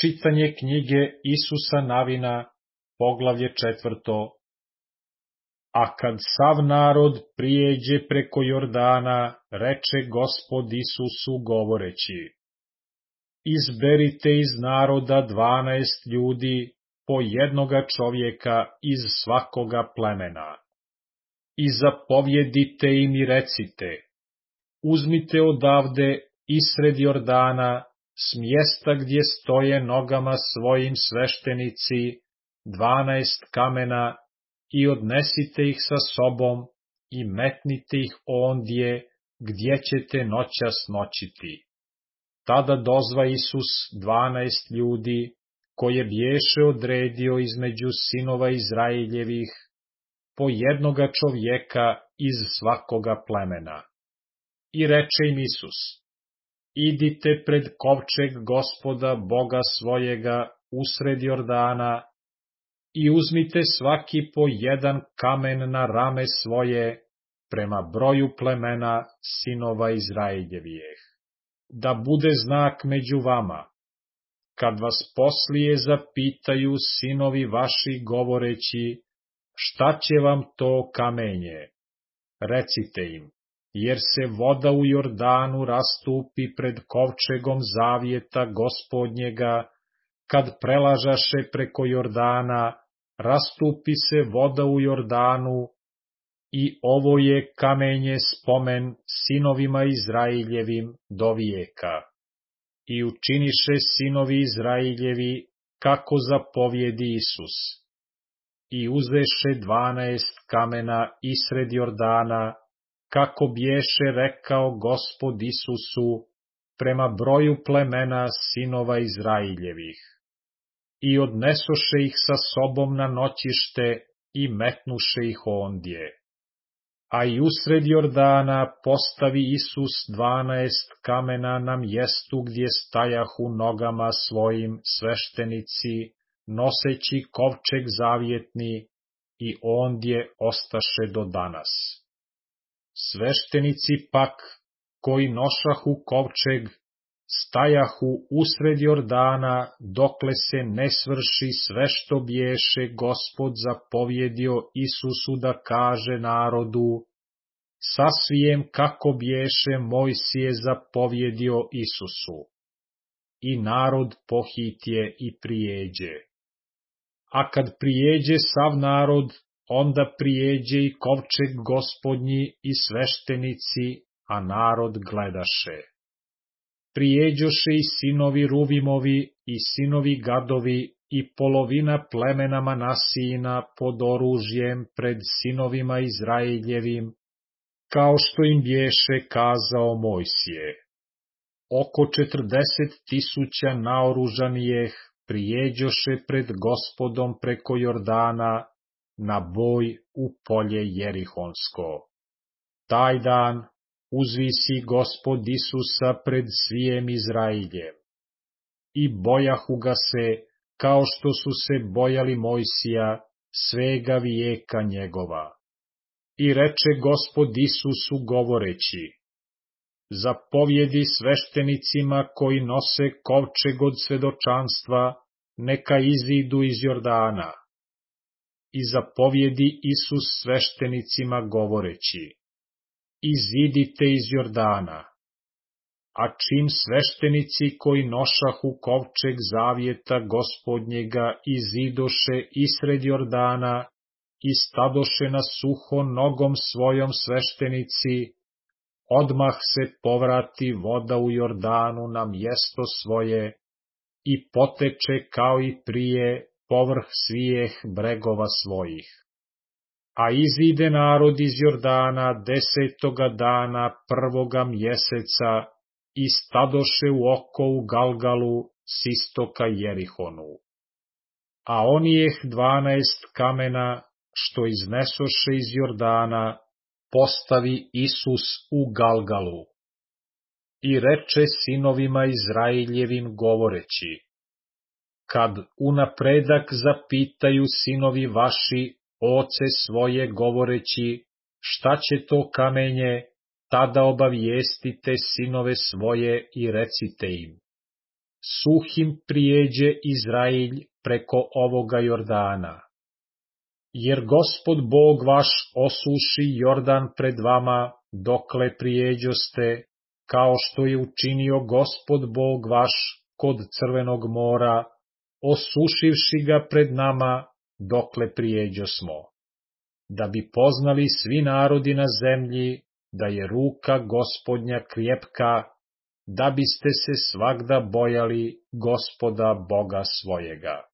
Čitanje knjige Isusa Navina, poglavlje 4. A kad sav narod prijeđe preko Jordana, reče Gospod Isusu govoreći: Izberite iz naroda 12 ljudi, po jednoga čovjeka iz svakoga plemena. I zapovjedite im i recite: uzmite odavde isred Jordana, s mjesta gdje stoje nogama svojim sveštenici, 12 kamena, i odnesite ih sa sobom i metnite ih ondje gdje ćete noćas noćiti. Tada dozva Isus 12 ljudi, koje bješe odredio između sinova Izraeljevih, po jednoga čovjeka iz svakoga plemena. I reče im Isus: idite pred kovčeg Gospoda Boga svojega usred Jordana i uzmite svaki po jedan kamen na rame svoje, prema broju plemena sinova Izraeljevih, da bude znak među vama. Kad vas poslije zapitaju sinovi vaši govoreći: šta će vam to kamenje? Recite im: jer se voda u Jordanu rastupi pred kovčegom zavjeta Gospodnjega, kad prelažaše preko Jordana, rastupi se voda u Jordanu, i ovo je kamenje spomen sinovima Izraeljevim do vijeka. I učiniše sinovi Izraeljevi kako zapovjedi Isus. I uzeše 12 kamena isred Jordana, kako bješe rekao Gospod Isusu, prema broju plemena sinova Izraeljevih. I odnesoše ih sa sobom na noćište i metnuše ih ondje. A i usred Jordana postavi Isus 12 kamena na mjestu gdje stajahu nogama svojim sveštenici, noseći kovčeg zavjetni, i ondje ostaše do danas. Sveštenici pak, koji nošahu kovčeg, stajahu usred Jordana, dokle se ne svrši sve što bješe Gospod zapovjedio Isusu da kaže narodu, sasvijem kako bješe Mojsije zapovjedio Isusu. I narod pohitje i prijeđe. A kad prijeđe sav narod, onda prijeđe i kovčeg Gospodnji i sveštenici, a narod gledaše. Prijeđoše i sinovi Ruvimovi i sinovi Gadovi i polovina plemena Manasijina pod oružjem pred sinovima Izraeljevim, kao što im bješe kazao Mojsije. Oko 40.000 naoružanijeh prijeđoše pred Gospodom preko Jordana na boj u polje Jerihonsko. Taj dan uzvisi Gospod Isusa pred svijem Izraeljem. I bojahu ga se, kao što su se bojali Mojsija, svega vijeka njegova. I reče Gospod Isusu govoreći: zapovjedi sveštenicima koji nose kovčeg od svedočanstva, neka izidu iz Jordana. I zapovjedi Isus sveštenicima govoreći: izidite iz Jordana. A čim sveštenici koji nošahu kovčeg zavjeta Gospodnjega izidoše isred Jordana i stadoše na suho nogom svojom sveštenici, odmah se povrati voda u Jordanu na mjesto svoje i poteče kao i prije povrh svijeh bregova svojih. A izide narod iz Jordana 10. dana 1. mjeseca i stadoše u oko u Galgalu s istoka Jerihonu. A onijeh 12 kamena što iznesoše iz Jordana postavi Isus u Galgalu. I reče sinovima Izraeljevim govoreći: kad unapredak zapitaju sinovi vaši oce svoje govoreći: šta će to kamenje, tada obavijestite sinove svoje i recite im: suhim prijeđe Izrailj preko ovoga Jordana. Jer Gospod Bog vaš osuši Jordan pred vama, dokle prijeđoste, kao što je učinio Gospod Bog vaš kod Crvenog mora, osušivši ga pred nama, dokle prijeđosmo, da bi poznali svi narodi na zemlji, da je ruka Gospodnja krjepka, da biste se svagda bojali Gospoda Boga svojega.